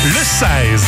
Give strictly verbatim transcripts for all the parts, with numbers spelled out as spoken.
le seize.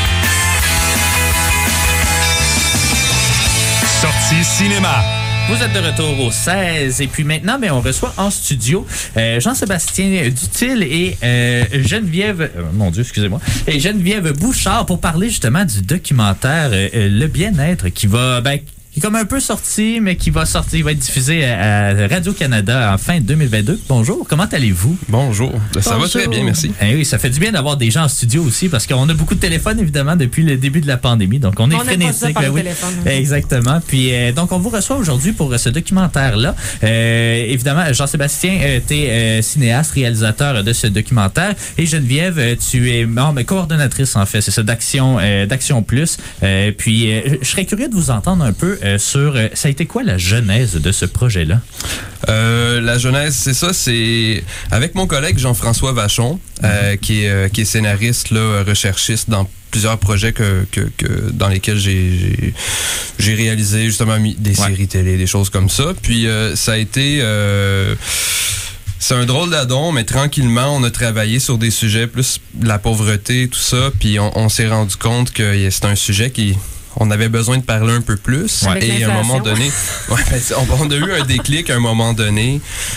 Sortie cinéma. Vous êtes de retour au seize et puis maintenant, ben, on reçoit en studio euh, Jean-Sébastien Dutil et euh, Geneviève, euh, mon Dieu, excusez-moi, et Geneviève Bouchard pour parler justement du documentaire euh, Le bien-être qui va, ben, qui est comme un peu sorti, mais qui va sortir, il va être diffusé à, à Radio-Canada en fin deux mille vingt-deux. Bonjour, comment allez-vous? Bonjour, ça Bonjour. va très bien, merci. Eh oui, ça fait du bien d'avoir des gens en studio aussi parce qu'on a beaucoup de téléphones évidemment depuis le début de la pandémie, donc on est on frénétique. Ben oui. téléphone, Exactement. Puis euh, donc on vous reçoit aujourd'hui pour ce documentaire-là. Euh, évidemment, Jean-Sébastien, euh, tu es euh, cinéaste, réalisateur de ce documentaire, et Geneviève, euh, tu es membre, coordonnatrice en fait, c'est ça, d'Action, euh, d'Action Plus. Euh, puis euh, je serais curieux de vous entendre un peu Euh, sur euh, ça a été quoi la genèse de ce projet-là? Euh, la genèse, c'est ça, c'est avec mon collègue Jean-François Vachon, mm-hmm. euh, qui est euh, qui est scénariste là, recherchiste dans plusieurs projets que, que, que dans lesquels j'ai, j'ai j'ai réalisé justement des ouais. séries télé, des choses comme ça. Puis euh, ça a été euh, c'est un drôle d'adon, mais tranquillement, on a travaillé sur des sujets plus de la pauvreté, tout ça, puis on, on s'est rendu compte que c'est un sujet qui on avait besoin de parler un peu plus. Avec et à un moment donné, ouais, on, on a eu un déclic à un moment donné,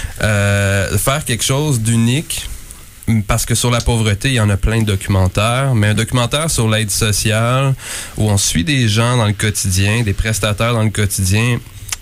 euh, faire quelque chose d'unique, parce que sur la pauvreté, il y en a plein de documentaires, mais un documentaire sur l'aide sociale, où on suit des gens dans le quotidien, des prestataires dans le quotidien,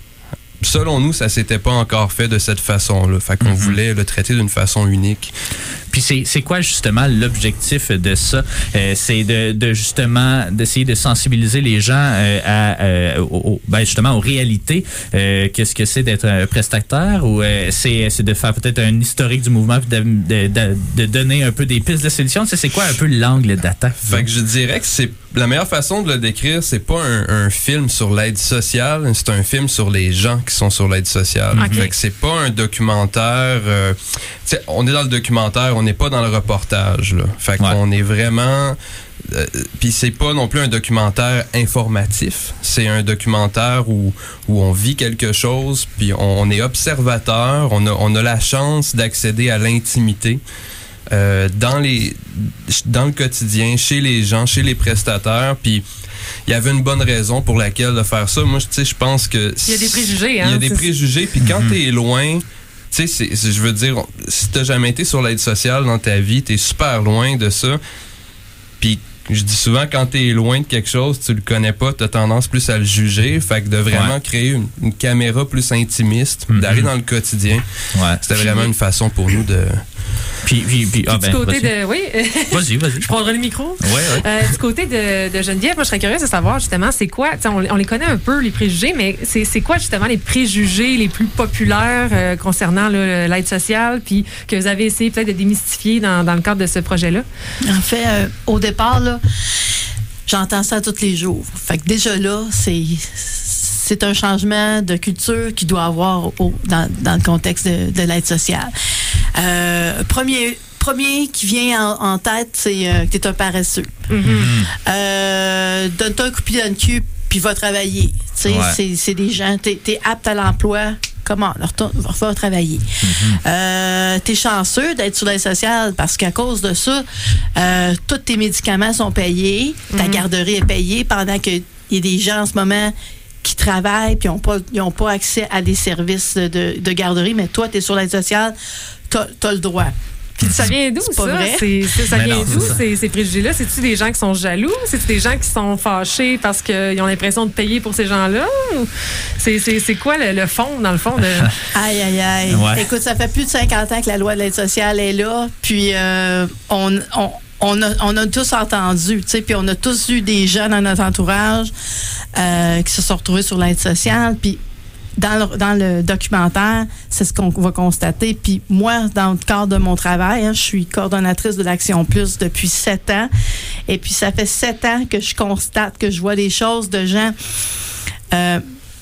selon nous, ça s'était pas encore fait de cette façon-là. Fait qu'on mm-hmm. voulait le traiter d'une façon unique. Puis c'est, c'est quoi justement l'objectif de ça? Euh, c'est de, de justement d'essayer de sensibiliser les gens euh, à, euh, au, ben justement aux réalités. Euh, qu'est-ce que c'est d'être un prestataire? Ou euh, c'est, c'est de faire peut-être un historique du mouvement puis de, de, de, de donner un peu des pistes de solutions? C'est, c'est quoi un peu l'angle d'attaque? Fait que je dirais que c'est la meilleure façon de le décrire, c'est pas un, un film sur l'aide sociale, c'est un film sur les gens qui sont sur l'aide sociale. Okay. Fait que c'est pas un documentaire. Euh, tu sais, on est dans le documentaire, on n'est pas dans le reportage. Là. Fait qu'on ouais. est vraiment. Euh, Puis c'est pas non plus un documentaire informatif. C'est un documentaire où où on vit quelque chose. Puis on, on est observateur. On a on a la chance d'accéder à l'intimité. Euh, dans les dans le quotidien, chez les gens, chez les prestataires, puis il y avait une bonne raison pour laquelle de faire ça. Moi, tu sais, je pense que il y a des préjugés, hein. Il y a des préjugés, puis quand mm-hmm. t'es loin, tu sais, je veux dire, si t'as jamais été sur l'aide sociale dans ta vie, t'es super loin de ça. Puis je dis souvent, quand t'es loin de quelque chose, tu le connais pas, t'as tendance plus à le juger. Fait que de vraiment ouais. créer une, une caméra plus intimiste, mm-hmm. d'aller dans le quotidien, ouais. c'était vraiment une façon pour nous de... Puis, puis, puis ah ben, du côté vas-y. de... Oui. Vas-y, vas-y. Je prendrai le micro. Oui, oui. Euh, du côté de, de Geneviève, moi, je serais curieuse de savoir, justement, c'est quoi... On, on les connaît un peu, les préjugés, mais c'est, c'est quoi, justement, les préjugés les plus populaires euh, concernant là, l'aide sociale, puis que vous avez essayé peut-être de démystifier dans, dans le cadre de ce projet-là? En fait, euh, au départ, là, j'entends ça tous les jours. Fait que déjà là, c'est... c'est un changement de culture qu'il doit avoir au, dans, dans le contexte de, de l'aide sociale. Euh, premier, premier qui vient en, en tête, c'est euh, que tu es un paresseux. Mm-hmm. Euh, donne-toi un coup de pied dans le cul, puis va travailler. Ouais. C'est, c'est des gens, tu es apte à l'emploi. Comment? Va, va travailler. Mm-hmm. Euh, t'es chanceux d'être sur l'aide sociale parce qu'à cause de ça, euh, tous tes médicaments sont payés, mm-hmm. ta garderie est payée pendant qu'il y a des gens en ce moment qui travaillent puis ils n'ont pas, pas accès à des services de, de garderie, mais toi, tu es sur l'aide sociale, tu as le droit. Puis ça vient d'où, c'est ça? Pas vrai? C'est, c'est, ça mais vient non, d'où, c'est ces, ces préjugés-là? C'est-tu des gens qui sont jaloux? C'est-tu des gens qui sont fâchés parce qu'ils ont l'impression de payer pour ces gens-là? Ou c'est, c'est, c'est quoi le, le fond, dans le fond? De... Aïe, aïe, aïe. Ouais. Écoute, ça fait plus de cinquante ans que la loi de l'aide sociale est là, puis euh, on... on On a, on a tous entendu, tu sais, puis on a tous eu des gens dans notre entourage euh, qui se sont retrouvés sur l'aide sociale, puis dans le, dans le documentaire, c'est ce qu'on va constater. Puis moi, dans le cadre de mon travail, hein, je suis coordonnatrice de l'Action Plus depuis sept ans, et puis ça fait sept ans que je constate, que je vois des choses de gens... Euh,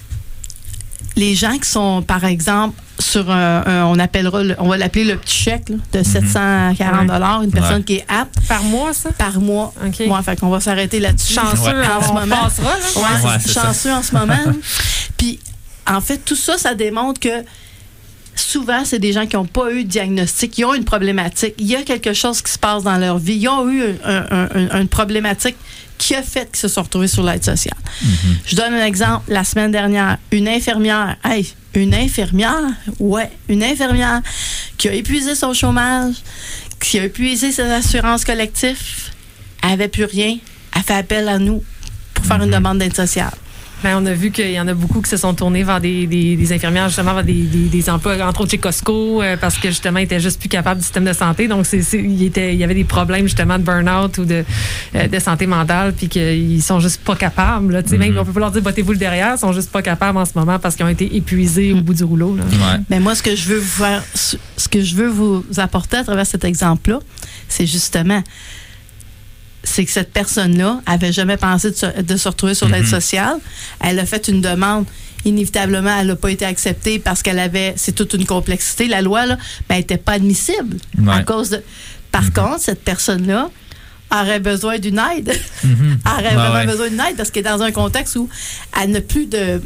les gens qui sont, par exemple, sur un, un on appellera, le, on va l'appeler le petit chèque là, de sept cent quarante dollars, ouais. Une personne ouais. qui est apte. Par mois, ça? Par mois. OK. Ouais, fait qu'on va s'arrêter là-dessus. Chanceux ouais. en on ce moment. Passera, là. Ouais, ouais, c'est chanceux ça. En ce moment. Puis, en fait, tout ça, ça démontre que souvent, c'est des gens qui n'ont pas eu de diagnostic, qui ont une problématique. Il y a quelque chose qui se passe dans leur vie. Ils ont eu un, un, un, une problématique qui a fait qu'ils se sont retrouvés sur l'aide sociale. Mm-hmm. Je donne un exemple. La semaine dernière, une infirmière, hey, une infirmière, ouais, une infirmière qui a épuisé son chômage, qui a épuisé ses assurances collectives, elle n'avait plus rien. Elle fait appel à nous pour faire mm-hmm. une demande d'aide sociale. Ben, on a vu qu'il y en a beaucoup qui se sont tournés vers des, des, des infirmières, justement, vers des, des, des emplois, entre autres chez Costco, euh, parce que, justement, ils étaient juste plus capables du système de santé. Donc, c'est, c'est, il, était, il y avait des problèmes, justement, de burn-out ou de, euh, de santé mentale, puis qu'ils sont juste pas capables. Là, mm-hmm. Même, on peut pas leur dire, battez-vous le derrière, ils sont juste pas capables en ce moment parce qu'ils ont été épuisés au bout du rouleau. Là. Ouais. Mais moi, ce que je veux vous faire, ce que je veux vous apporter à travers cet exemple-là, c'est justement... c'est que cette personne-là avait jamais pensé de se, de se retrouver sur mm-hmm. l'aide sociale. Elle a fait une demande. Inévitablement, elle n'a pas été acceptée parce qu'elle avait... C'est toute une complexité. La loi, là, ben, elle n'était pas admissible. Ouais. À cause de... Par mm-hmm. contre, cette personne-là aurait besoin d'une aide. Mm-hmm. aurait ah, vraiment ouais. besoin d'une aide parce qu'elle est dans un contexte où elle n'a plus de...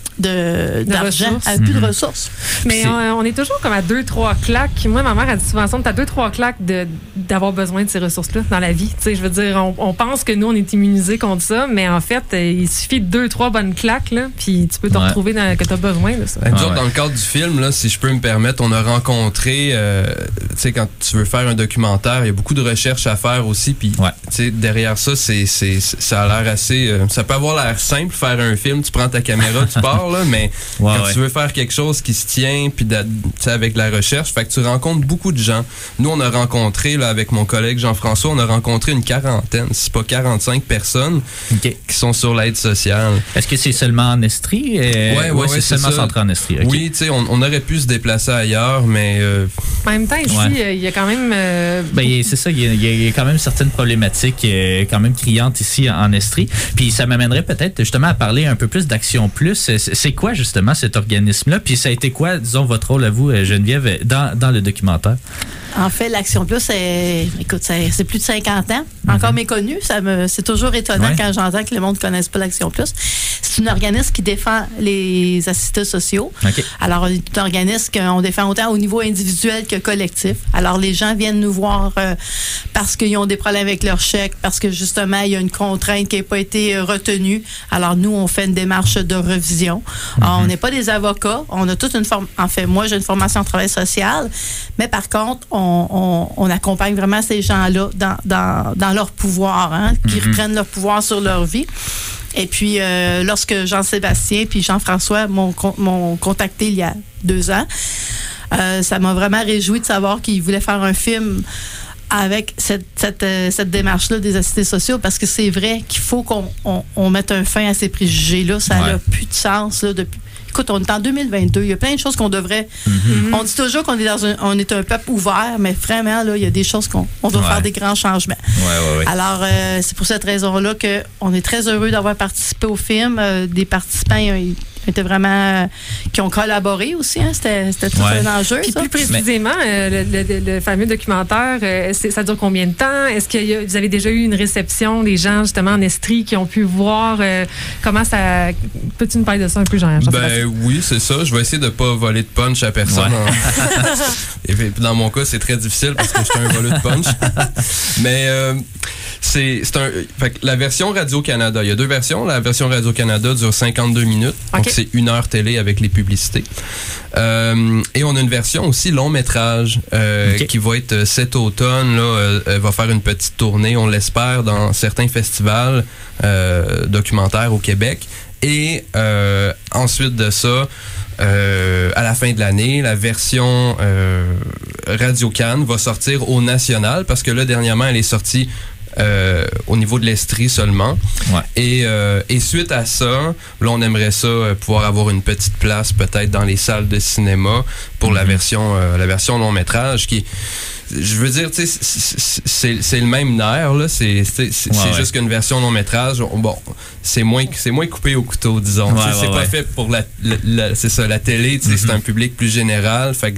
De, de d'argent, elle n'a plus mm-hmm. de ressources. Mais on, on est toujours comme à deux, trois claques. Moi, ma mère a dit souvent ça, t'as deux, trois claques de, d'avoir besoin de ces ressources-là dans la vie. Tu sais, je veux dire, on, on pense que nous, on est immunisés contre ça, mais en fait, il suffit de deux, trois bonnes claques, là, puis tu peux te ouais. retrouver dans, que tu as besoin de ça. Ben, ah, ouais. Dans le cadre du film, là, si je peux me permettre, on a rencontré, euh, tu sais, quand tu veux faire un documentaire, il y a beaucoup de recherches à faire aussi, puis ouais. tu sais, derrière ça, c'est, c'est, ça a l'air assez... Euh, ça peut avoir l'air simple, faire un film, tu prends ta caméra, tu pars, là, mais ouais, quand ouais. tu veux faire quelque chose qui se tient, puis avec la recherche, fait que tu rencontres beaucoup de gens. Nous, on a rencontré, là, avec mon collègue Jean-François, on a rencontré une quarantaine, c'est pas quarante-cinq personnes okay. qui sont sur l'aide sociale. Est-ce que c'est seulement en Estrie? Euh, ouais, ouais, ouais, ouais, c'est, c'est seulement ça. centré en Estrie. Okay. Oui, tu sais, on, on aurait pu se déplacer ailleurs, mais... Euh... En même temps, ici, il ouais. y a quand même... Euh... Ben, c'est ça, il y, y, y a quand même certaines problématiques euh, quand même criantes ici en Estrie. Puis ça m'amènerait peut-être justement à parler un peu plus d'Action Plus. C'est, c'est quoi justement cet organisme-là? Puis ça a été quoi, disons, votre rôle à vous, Geneviève, dans, dans le documentaire? En fait, l'Action Plus, c'est, écoute, c'est, c'est plus de cinquante ans. Encore mm-hmm. méconnu. Ça me, c'est toujours étonnant ouais. quand j'entends que le monde ne connaisse pas l'Action Plus. C'est un organisme qui défend les assistants sociaux. Okay. Alors, c'est un organisme qu'on défend autant au niveau individuel que collectif. Alors, les gens viennent nous voir euh, parce qu'ils ont des problèmes avec leur chèque, parce que justement, il y a une contrainte qui n'a pas été euh, retenue. Alors, nous, on fait une démarche de revision. Mm-hmm. Alors, on n'est pas des avocats. On a toute une forme. En fait, moi, j'ai une formation en travail social. Mais par contre, on, on, on accompagne vraiment ces gens-là dans, dans, dans leur pouvoir, hein, qui mm-hmm. reprennent leur pouvoir sur leur vie. Et puis, euh, lorsque Jean-Sébastien puis Jean-François m'ont, m'ont contacté il y a deux ans, euh, ça m'a vraiment réjoui de savoir qu'ils voulaient faire un film avec cette, cette, euh, cette démarche-là des assistés sociaux, parce que c'est vrai qu'il faut qu'on on, on mette un fin à ces préjugés-là. Ça n'a ouais. plus de sens là, depuis. Écoute, on est en deux mille vingt-deux. Il y a plein de choses qu'on devrait... Mm-hmm. On dit toujours qu'on est dans un, on est un peuple ouvert, mais vraiment, là, il y a des choses qu'on on doit ouais. faire des grands changements. Ouais, ouais, ouais. Alors, euh, c'est pour cette raison-là qu'on est très heureux d'avoir participé au film. Euh, des participants ils, étaient vraiment... Euh, qui ont collaboré aussi. Hein, c'était, c'était tout ouais. un enjeu, Puis ça. plus précisément, euh, le, le, le fameux documentaire, euh, ça dure combien de temps? Est-ce que y a, vous avez déjà eu une réception des gens, justement, en Estrie, qui ont pu voir euh, comment ça... Peux-tu nous parler de ça un peu, Jean? Ben oui, c'est ça. Je vais essayer de ne pas voler de punch à personne. Ouais. En... Dans mon cas, c'est très difficile parce que je suis un voleur de punch. Mais euh, c'est, c'est un... Fait que la version Radio-Canada, il y a deux versions. La version Radio-Canada dure cinquante-deux minutes. Okay. Donc, c'est une heure télé avec les publicités. Euh, et on a une version aussi long métrage euh, okay. qui va être cet automne. Là, euh, elle va faire une petite tournée, on l'espère, dans certains festivals euh, documentaires au Québec. Et euh, ensuite de ça, euh, à la fin de l'année, la version euh, Radio-Can va sortir au national, parce que là, dernièrement, elle est sortie euh, au niveau de l'Estrie seulement. Ouais. Et, euh, et suite à ça, là, on aimerait ça euh, pouvoir avoir une petite place peut-être dans les salles de cinéma pour mm-hmm. la version euh, la version long-métrage qui... Je veux dire, tu sais, c'est, c'est le même nerf, là. C'est, c'est, c'est, ouais, c'est ouais. juste qu'une version long-métrage, bon, c'est moins, c'est moins coupé au couteau, disons. Ouais, c'est ouais, pas ouais. fait pour la, la, la, c'est ça, la télé, tu sais, mm-hmm. c'est un public plus général. Fait que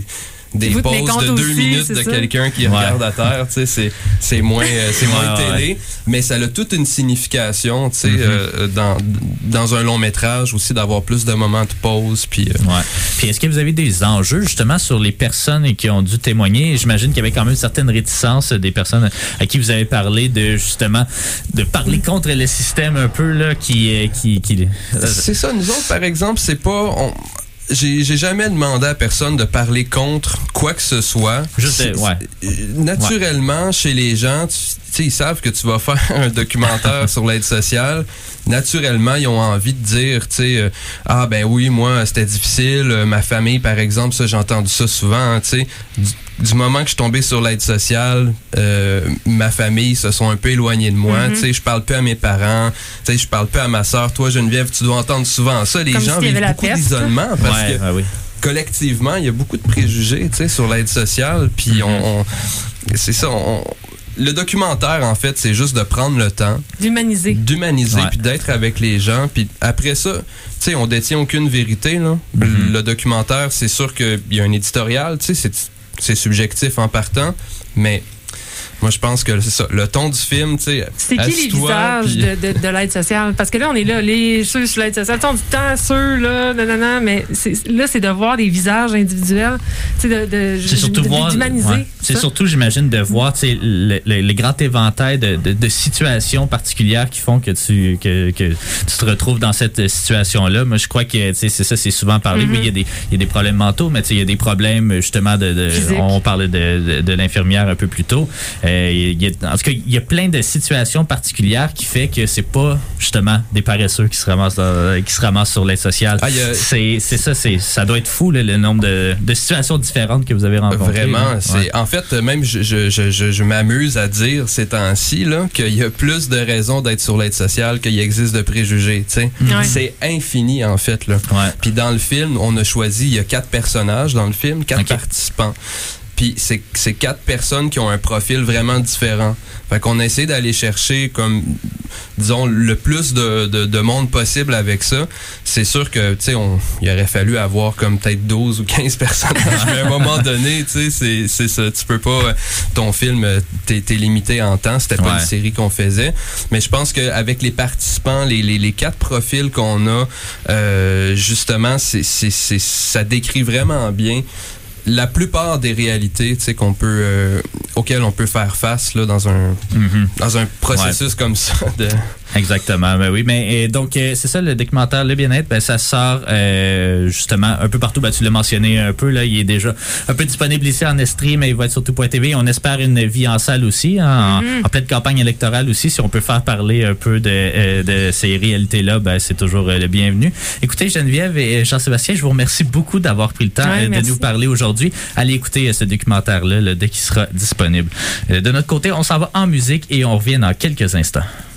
des Vous pauses tenez compte de deux aussi, minutes c'est de ça. quelqu'un qui Ouais. regarde à terre, tu sais, c'est, c'est moins, euh, c'est moins Ouais, télé, ouais. mais ça a toute une signification, tu sais, Mm-hmm. euh, dans, dans un long métrage aussi, d'avoir plus de moments de pause, puis... euh, Ouais. Puis est-ce que vous avez des enjeux justement sur les personnes qui ont dû témoigner? J'imagine qu'il y avait quand même une certaine réticence des personnes à qui vous avez parlé de justement de parler contre le système un peu là qui qui, qui... C'est ça, nous autres, par exemple, c'est pas... On... J'ai, j'ai jamais demandé à personne de parler contre quoi que ce soit. Juste, C'est- ouais. Naturellement, ouais. Chez les gens, tu sais, ils savent que tu vas faire un documentaire sur l'aide sociale. Naturellement, ils ont envie de dire, tu sais, euh, ah ben oui, moi, c'était difficile. Euh, ma famille, par exemple, ça, j'ai entendu ça souvent, tu sais. Du, du moment que je suis tombé sur l'aide sociale, euh, ma famille se sont un peu éloignés de moi. Mm-hmm. Tu sais, je parle peu à mes parents. Tu sais, je parle peu à ma sœur. Toi, Geneviève, tu dois entendre souvent ça. Les Comme gens s'il y vivent avait la beaucoup peste. d'isolement parce Ouais, que ouais, oui. collectivement, il y a beaucoup de préjugés, tu sais, sur l'aide sociale. Puis Mm-hmm. on, on- c'est ça. On, le documentaire, en fait, c'est juste de prendre le temps D'humaniser. d'humaniser Ouais. puis d'être avec les gens. Puis après ça, tu sais, on détient aucune vérité, là. Mm-hmm. Le documentaire, c'est sûr qu'il y a un éditorial, tu sais, c'est, c'est subjectif en partant, mais moi, je pense que c'est ça. Le ton du film, tu sais. C'est qui les assis-toi, visages puis- de, de, de l'aide sociale? Parce que là, on est là, les ceux sur l'aide sociale, tu sais, on dit tant ceux là, non, non, non, mais c'est, là, c'est de voir des visages individuels, tu sais, de, de, C'est surtout de- voir, d'humaniser. ouais. C'est ça. surtout, j'imagine, de voir tu sais, le, le, le grand éventail de, de, de situations particulières qui font que tu que, que tu te retrouves dans cette situation-là. Moi, je crois que tu sais, c'est ça, c'est souvent parlé. Mm-hmm. Oui, il y a des il y a des problèmes mentaux, mais tu sais, il y a des problèmes justement de, de Physique. on parlait de, de, de l'infirmière un peu plus tôt. Euh, il y a, en tout cas, il y a plein de situations particulières qui fait que c'est pas justement des paresseux qui se ramassent dans- qui se ramassent sur l'aide sociale. Ah, il y a- C'est c'est ça, c'est ça doit être fou là, le nombre de, de situations différentes que vous avez rencontrées. Vraiment, là. c'est Ouais. en fait même je, je, je, je, je m'amuse à dire ces temps-ci là qu'il y a plus de raisons d'être sur l'aide sociale qu'il existe de préjugés, tu sais. Ouais. C'est infini en fait là. Ouais. Puis dans le film, on a choisi, il y a quatre personnages dans le film, quatre Ok. participants. Puis c'est c'est quatre personnes qui ont un profil vraiment différent. Fait qu'on a essayé d'aller chercher comme disons le plus de, de, de monde possible avec ça. C'est sûr que tu sais on il aurait fallu avoir comme peut-être douze ou quinze personnages mais à un moment donné, tu sais c'est c'est ça, tu peux pas ton film t'es, t'es limité en temps, c'était pas Ouais. une série qu'on faisait, mais je pense qu'avec les participants, les, les, les quatre profils qu'on a euh, justement, c'est, c'est, c'est ça décrit vraiment bien la plupart des réalités, tu sais, qu'on peut, euh, auxquelles on peut faire face là dans un Mhm. dans un processus comme ça. De... Exactement, ben oui, mais et donc euh, c'est ça le documentaire Le Bien-être, ben ça sort euh, justement un peu partout, ben tu l'as mentionné un peu là, il est déjà un peu disponible ici en Estrie, mais il va être sur tout point T V. On espère une vie en salle aussi, hein, en, en pleine campagne électorale aussi, si on peut faire parler un peu de, euh, de ces réalités-là, ben c'est toujours euh, le bienvenu. Écoutez Geneviève et Jean-Sébastien, je vous remercie beaucoup d'avoir pris le temps Ouais, euh, de merci. nous parler aujourd'hui. Allez écouter euh, ce documentaire-là là, dès qu'il sera disponible. Euh, de notre côté, on s'en va en musique et on revient dans quelques instants.